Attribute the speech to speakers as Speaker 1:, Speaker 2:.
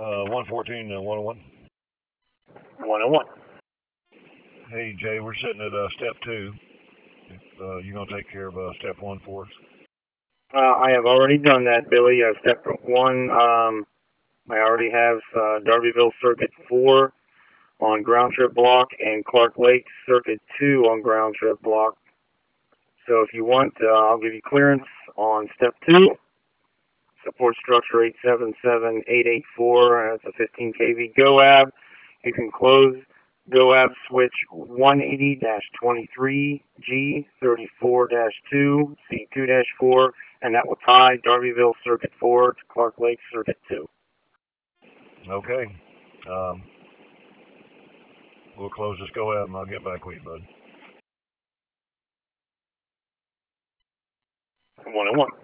Speaker 1: 114 and 101.
Speaker 2: 101.
Speaker 1: Hey, Jay, we're sitting at step two. If you're going to take care of step one for us.
Speaker 2: I have already done that, Billy. Step one, I already have Darbyville Circuit 4 on ground trip block and Clark Lake Circuit 2 on ground trip block. So if you want, I'll give you clearance on step 2. Support structure 877884. That's a 15 kV GOAB. You can close GOAB switch 180-23G34-2 C2-4, and that will tie Darbyville Circuit 4 to Clark Lake Circuit 2.
Speaker 1: Okay. We'll close this GOAB and I'll get back with you, bud.
Speaker 2: 101.